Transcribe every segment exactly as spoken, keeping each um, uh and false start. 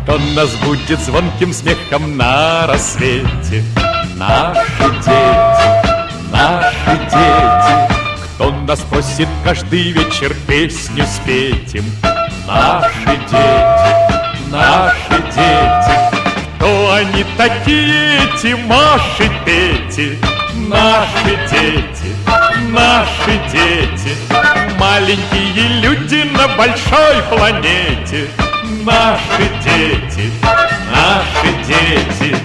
кто нас будет звонким смехом на рассвете. Наши дети, наши дети, кто нас просит каждый вечер песню спеть им. Наши дети, наши дети, кто они такие, эти Маши, Пети? Наши дети, наши дети, маленькие люди на большой планете. Наши дети, наши дети.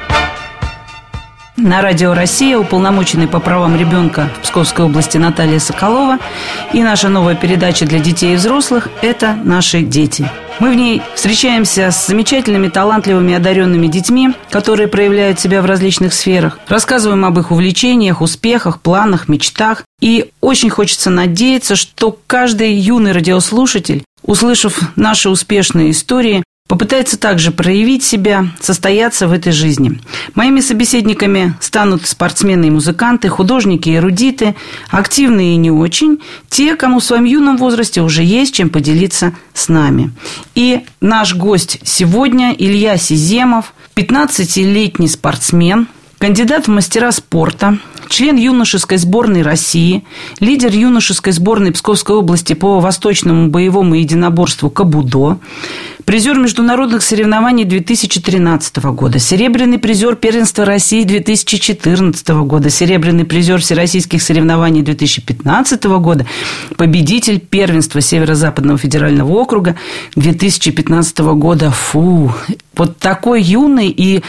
На Радио Россия уполномоченный по правам ребенка в Псковской области Наталья Соколова. И наша новая передача для детей и взрослых – это «Наши дети». Мы в ней встречаемся с замечательными, талантливыми, одаренными детьми, которые проявляют себя в различных сферах. Рассказываем об их увлечениях, успехах, планах, мечтах. И очень хочется надеяться, что каждый юный радиослушатель, услышав наши успешные истории, попытается также проявить себя, состояться в этой жизни. Моими собеседниками станут спортсмены и музыканты, художники и эрудиты, активные и не очень, те, кому в своем юном возрасте уже есть чем поделиться с нами. И наш гость сегодня Илья Сиземов, пятнадцатилетний спортсмен, кандидат в мастера спорта, член юношеской сборной России, лидер юношеской сборной Псковской области по восточному боевому единоборству кабудо, призер международных соревнований две тысячи тринадцатого года, серебряный призер первенства России две тысячи четырнадцатого года, серебряный призер всероссийских соревнований две тысячи пятнадцатого года, победитель первенства Северо-Западного федерального округа две тысячи пятнадцатого года. Фу, вот такой юный и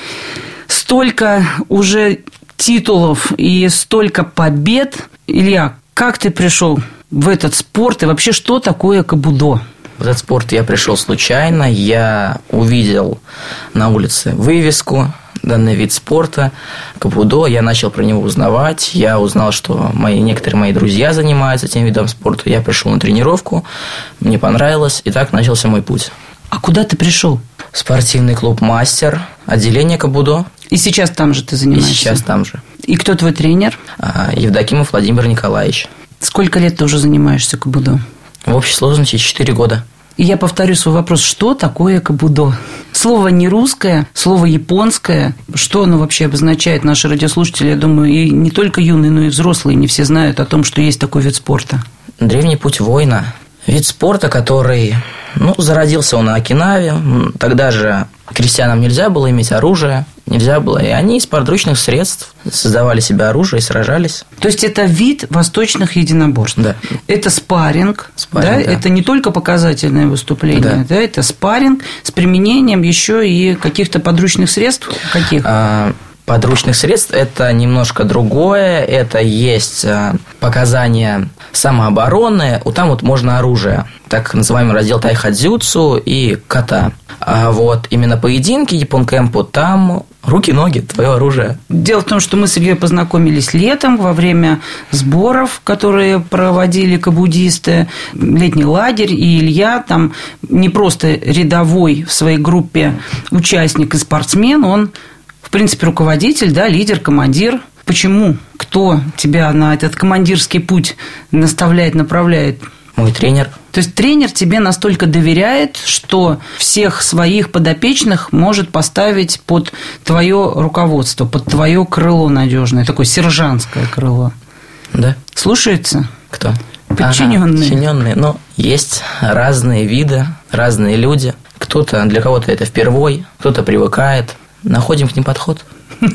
столько уже титулов и столько побед. Илья, как ты пришел в этот спорт и вообще что такое кабудо? В этот спорт я пришел случайно. Я увидел на улице вывеску, данный вид спорта, кабудо. Я начал про него узнавать. Я узнал, что мои, некоторые мои друзья занимаются этим видом спорта. Я пришел на тренировку, мне понравилось, и так начался мой путь. А куда ты пришел? Спортивный клуб «Мастер», отделение кабудо. И сейчас там же ты занимаешься? И сейчас там же. И кто твой тренер? Евдокимов Владимир Николаевич. Сколько лет ты уже занимаешься кабудо? В общей сложности четыре года. И я повторю свой вопрос. Что такое кабудо? Слово не русское, слово японское. Что оно вообще обозначает? Наши радиослушатели, я думаю, и не только юные, но и взрослые не все знают о том, что есть такой вид спорта. Древний путь воина. Вид спорта, который, ну, зародился он на Окинаве. Тогда же крестьянам нельзя было иметь оружие, нельзя было, и они из подручных средств создавали себе оружие и сражались. То есть это вид восточных единоборств. Да. Это спарринг, спарринг да? Да. Это не только показательное выступление, да. Да? Это спарринг с применением еще и каких-то подручных средств. Каких? А... Подручных средств – это немножко другое, это есть показания самообороны, там вот можно оружие, так называемый раздел тайхадзюцу и ката. А вот именно поединки япон-кэмпо, там руки-ноги, твое оружие. Дело в том, что мы с Ильей познакомились летом во время сборов, которые проводили кабудисты, летний лагерь, и Илья там не просто рядовой в своей группе участник и спортсмен, он в принципе, руководитель, да, лидер, командир. Почему? Кто тебя на этот командирский путь наставляет, направляет? Мой тренер. То есть тренер тебе настолько доверяет, что всех своих подопечных может поставить под твое руководство, под твое крыло надежное, такое сержантское крыло. Да. Слушается? Кто? Подчиненные. Ага, подчиненные. Но есть разные виды, разные люди. Кто-то, для кого-то это впервой, кто-то привыкает. Находим к ним подход.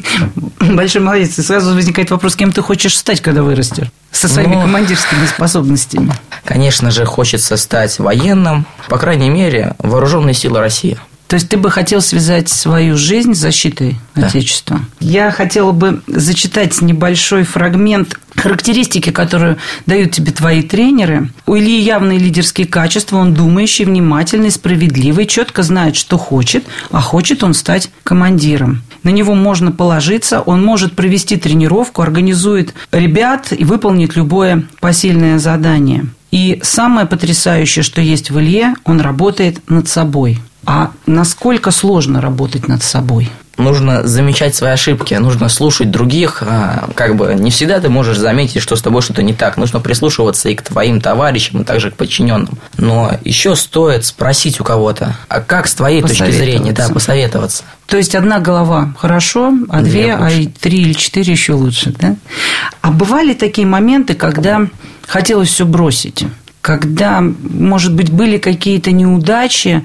Большой молодец. И сразу возникает вопрос, кем ты хочешь стать, когда вырастешь? Со своими ну, командирскими способностями. Конечно же, хочется стать военным. По крайней мере, вооруженные силы России. То есть ты бы хотел связать свою жизнь с защитой да. Отечества? Я хотела бы зачитать небольшой фрагмент характеристики, которые дают тебе твои тренеры. У Ильи явные лидерские качества. Он думающий, внимательный, справедливый, четко знает, что хочет, а хочет он стать командиром. На него можно положиться, он может провести тренировку, организует ребят и выполнит любое посильное задание. И самое потрясающее, что есть в Илье, он работает над собой. А насколько сложно работать над собой? нужно замечать свои ошибки, нужно слушать других. Как бы не всегда ты можешь заметить, что с тобой что-то не так. Нужно прислушиваться и к твоим товарищам, и также к подчиненным. Но еще стоит спросить у кого-то, а как с твоей точки зрения, да, посоветоваться. То есть одна голова хорошо, а две, две а и три или четыре еще лучше, да? А бывали такие моменты, когда хотелось все бросить? Когда, может быть, были какие-то неудачи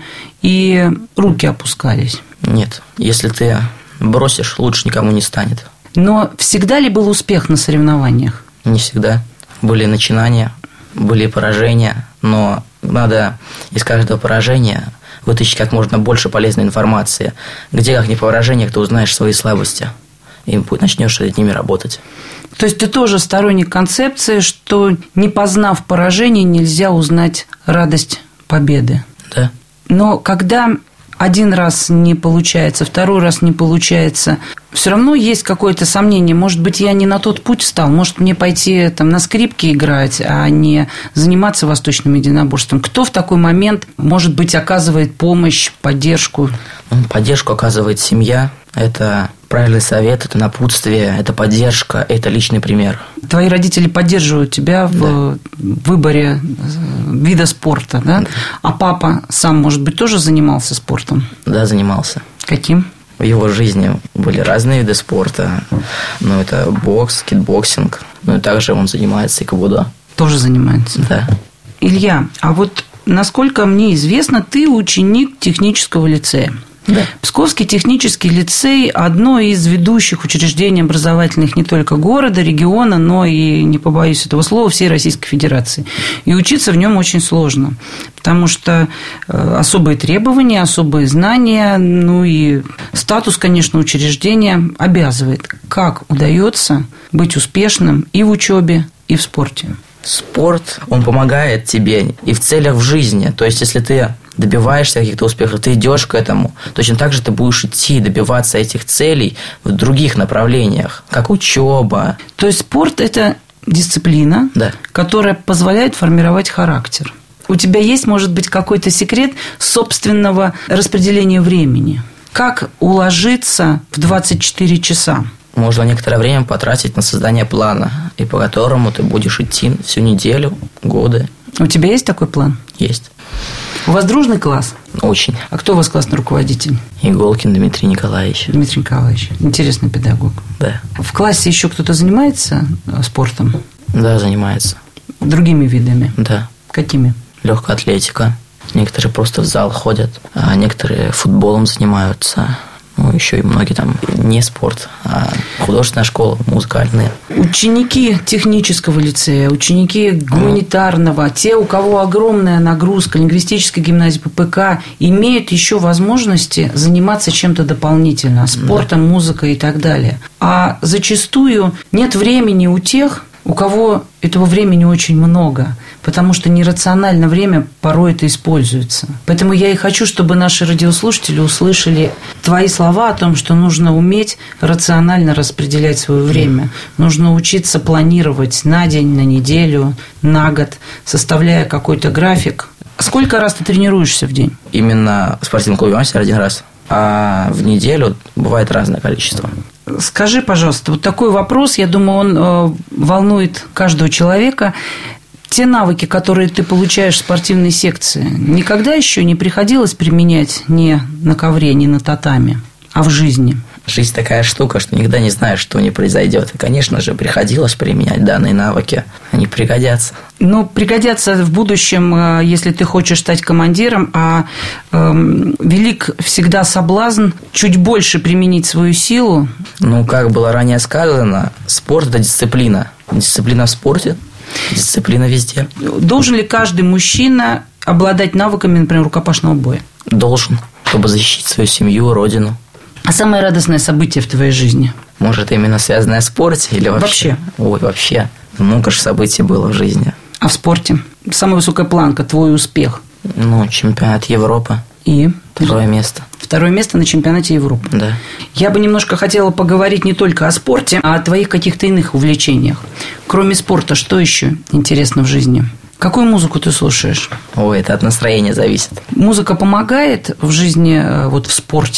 и руки опускались? Нет. Если ты бросишь, лучше никому не станет. Но всегда ли был успех на соревнованиях? Не всегда. Были начинания, были поражения, но надо из каждого поражения вытащить как можно больше полезной информации. Где, как не по поражениях, ты узнаешь свои слабости и начнешь над ними работать. То есть ты тоже сторонник концепции, что не познав поражение, нельзя узнать радость победы. Да. Но когда один раз не получается, второй раз не получается, все равно есть какое-то сомнение. Может быть, я не на тот путь встал, может, мне пойти там, на скрипке играть, а не заниматься восточным единоборством. Кто в такой момент, может быть, оказывает помощь, поддержку? Поддержку оказывает семья. Это правильный совет, это напутствие, это поддержка, это личный пример. Твои родители поддерживают тебя в да. выборе вида спорта, да? да? А папа сам, может быть, тоже занимался спортом? Да, занимался. Каким? В его жизни были разные виды спорта. Ну, это бокс, кикбоксинг. Ну, и также он занимается икобудо. Тоже занимается? Да. Илья, а вот насколько мне известно, ты ученик технического лицея. Да. Псковский технический лицей – одно из ведущих учреждений образовательных не только города, региона, но и, не побоюсь этого слова, всей Российской Федерации. И учиться в нем очень сложно, потому что особые требования, особые знания, ну и статус, конечно, учреждения обязывает. Как удается быть успешным и в учебе, и в спорте? Спорт, он помогает тебе и в целях в жизни. То есть, если ты добиваешься каких-то успехов, ты идешь к этому, точно так же ты будешь идти добиваться этих целей в других направлениях, как учеба. То есть спорт – это дисциплина, да. которая позволяет формировать характер. У тебя есть, может быть, какой-то секрет собственного распределения времени? Как уложиться в двадцать четыре часа? Можно некоторое время потратить на создание плана, и по которому ты будешь идти всю неделю, годы. У тебя есть такой план? Есть. У вас дружный класс? Очень. А кто у вас классный руководитель? Иголкин Дмитрий Николаевич. Дмитрий Николаевич. Интересный педагог. Да. В классе еще кто-то занимается спортом? Да, занимается. Другими видами? Да. Какими? Легкая атлетика. Некоторые просто в зал ходят, а некоторые футболом занимаются. Ну, еще и многие там не спорт, а художественная школа, музыкальные. Ученики технического лицея, ученики гуманитарного, те, у кого огромная нагрузка, лингвистической гимназии, ППК, имеют еще возможности заниматься чем-то дополнительно, спортом, да. музыкой и так далее. А зачастую нет времени у тех, у кого этого времени очень много, потому что нерационально время порой это используется. Поэтому я и хочу, чтобы наши радиослушатели услышали твои слова о том, что нужно уметь рационально распределять свое время. Нужно учиться планировать на день, на неделю, на год, составляя какой-то график. Сколько раз ты тренируешься в день? Именно в спортивном клубе «Мастер» один раз. А в неделю бывает разное количество. Скажи, пожалуйста, вот такой вопрос, я думаю, он волнует каждого человека. Те навыки, которые ты получаешь в спортивной секции, никогда еще не приходилось применять ни на ковре, ни на татами, а в жизни? Жизнь такая штука, что никогда не знаешь, что не произойдет. И, конечно же, приходилось применять данные навыки. Они пригодятся. Ну, пригодятся в будущем, если ты хочешь стать командиром, а э, велик всегда соблазн чуть больше применить свою силу. Ну, как было ранее сказано, спорт – это дисциплина. Дисциплина в спорте, дисциплина везде. Должен ли каждый мужчина обладать навыками, например, рукопашного боя? Должен, чтобы защитить свою семью, родину. А самое радостное событие в твоей жизни? Может, именно связанное с спортом или вообще? Вообще? Ой, вообще. Много же событий было в жизни. А в спорте? Самая высокая планка, твой успех? Ну, чемпионат Европы. И? Второе место. Второе место на чемпионате Европы. Да. Я бы немножко хотела поговорить не только о спорте, а о твоих каких-то иных увлечениях. Кроме спорта, что еще интересно в жизни? Какую музыку ты слушаешь? Ой, это от настроения зависит. Музыка помогает в жизни, вот в спорте?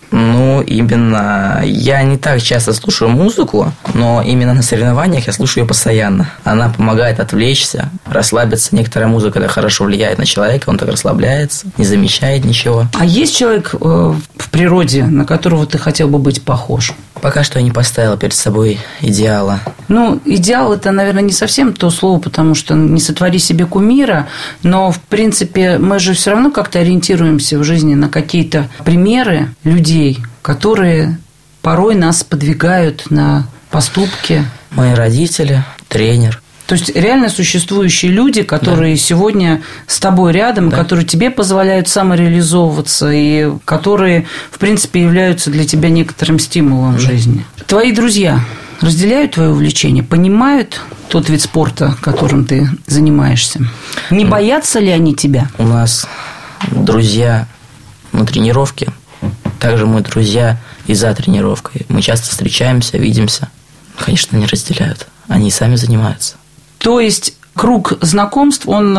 Ну, именно я не так часто слушаю музыку, но именно на соревнованиях я слушаю ее постоянно. Она помогает отвлечься, расслабиться. Некоторая музыка, когда хорошо влияет на человека, он так расслабляется, не замечает ничего. А есть человек э, в природе, на которого ты хотел бы быть похож? Пока что я не поставила перед собой идеала. Ну, идеал – это, наверное, не совсем то слово, потому что не сотвори себе кумира, но, в принципе, мы же все равно как-то ориентируемся в жизни на какие-то примеры людей, которые порой нас подвигают на поступки. Мои родители, тренер. То есть реально существующие люди, которые да. сегодня с тобой рядом, да. которые тебе позволяют самореализовываться и которые, в принципе, являются для тебя некоторым стимулом да. в жизни. Твои друзья разделяют твое увлечение, понимают тот вид спорта, которым ты занимаешься? Не боятся ли они тебя? У нас друзья на тренировке, также мы друзья и за тренировкой. Мы часто встречаемся, видимся. Конечно, не разделяют. Они сами занимаются. То есть круг знакомств, он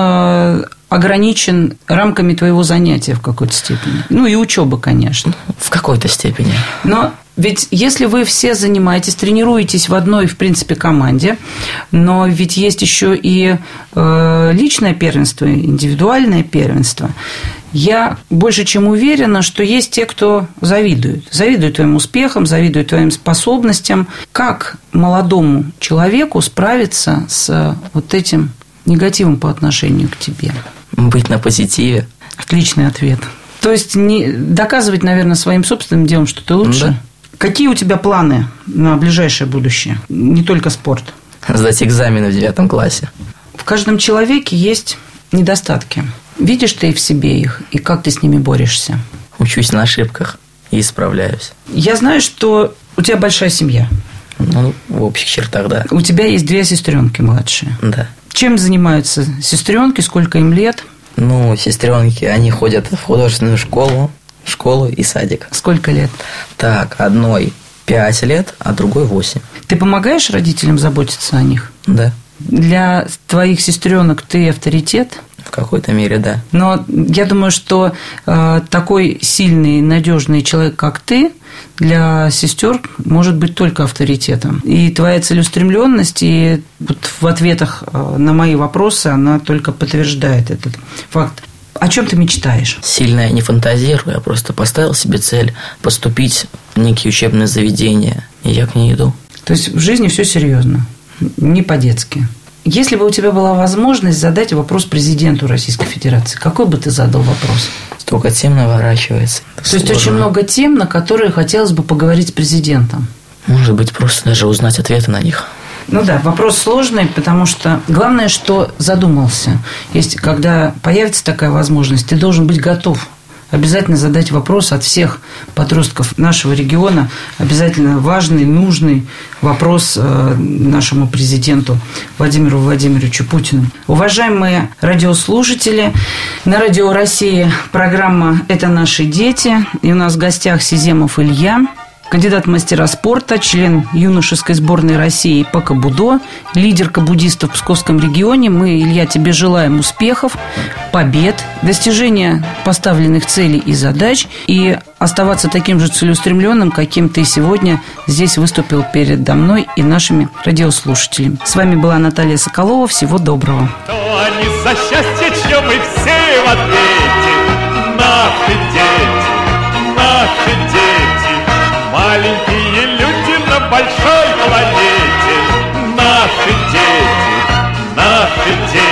ограничен рамками твоего занятия в какой-то степени. Ну, и учебы, конечно. В какой-то степени. Но ведь если вы все занимаетесь, тренируетесь в одной, в принципе, команде, но ведь есть еще и э, личное первенство, индивидуальное первенство. Я больше чем уверена, что есть те, кто завидует. Завидует твоим успехам, завидует твоим способностям. Как молодому человеку справиться с вот этим негативом по отношению к тебе? Быть на позитиве. Отличный ответ. То есть не доказывать, наверное, своим собственным делом, что ты лучше? Да. Какие у тебя планы на ближайшее будущее? Не только спорт. Сдать экзамены в девятом классе. В каждом человеке есть недостатки. Видишь ты в себе их, и как ты с ними борешься? Учусь на ошибках и исправляюсь. Я знаю, что у тебя большая семья. Ну, в общих чертах, да. У тебя есть две сестренки младшие. Да. Чем занимаются сестренки, сколько им лет? Ну, сестренки, они ходят в художественную школу, школу и садик. Сколько лет? Так, одной пять лет, а другой восемь. Ты помогаешь родителям заботиться о них? Да. Для твоих сестренок ты авторитет? В какой-то мере, да. Но я думаю, что э, такой сильный, надежный человек, как ты, для сестер может быть только авторитетом. И твоя целеустремленность, и вот в ответах на мои вопросы она только подтверждает этот факт. О чем ты мечтаешь? Сильно я не фантазирую, я просто поставил себе цель поступить в некие учебные заведения, и я к ней иду. То есть в жизни все серьезно, не по-детски. Если бы у тебя была возможность задать вопрос президенту Российской Федерации, какой бы ты задал вопрос? Столько тем наворачивается. То есть очень много тем, на которые хотелось бы поговорить с президентом. Может быть, просто даже узнать ответы на них. Ну да, вопрос сложный, потому что главное, что задумался. Есть, когда появится такая возможность, ты должен быть готов обязательно задать вопрос от всех подростков нашего региона. Обязательно важный, нужный вопрос нашему президенту Владимиру Владимировичу Путину. Уважаемые радиослушатели, на Радио России программа «Это наши дети». И у нас в гостях Сиземов Илья, кандидат в мастера спорта, член юношеской сборной России по кабудо, лидер кабудистов в Псковском регионе. Мы, Илья, тебе желаем успехов, побед, достижения поставленных целей и задач и оставаться таким же целеустремленным, каким ты сегодня здесь выступил передо мной и нашими радиослушателями. С вами была Наталья Соколова. Всего доброго. То они за счастье, чем мы все в ответе. Наши дети, наши дети. Маленькие люди на большой планете. Наши дети, наши дети.